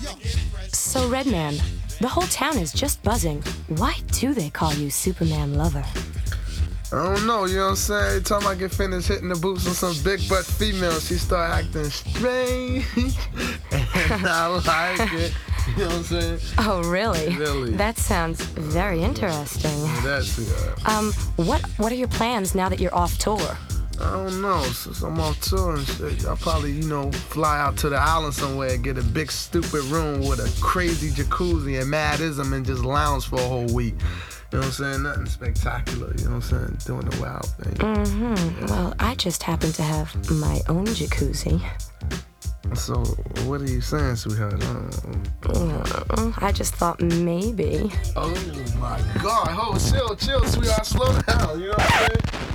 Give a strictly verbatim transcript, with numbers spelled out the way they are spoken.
So, Redman, the whole town is just buzzing. Why do they call you Superman Lover? I don't know, you know what I'm saying? Every time I get finished hitting the boots with some big butt female, she start acting strange. And I like it. You know what I'm saying? Oh, really? Really. That sounds very interesting. That's it. Um, what what are your plans now that you're off tour? I don't know. Since I'm off tour and shit, I'll probably, you know, fly out to the island somewhere and get a big stupid room with a crazy jacuzzi and madism and just lounge for a whole week. You know what I'm saying? Nothing spectacular, you know what I'm saying? Doing the wild thing. Mm-hmm. Yeah. Well, I just happen to have my own jacuzzi. So, what are you saying, sweetheart? Uh, I just thought maybe. Oh, my God. Hold, chill, chill, sweetheart. Slow down, you know what I'm saying?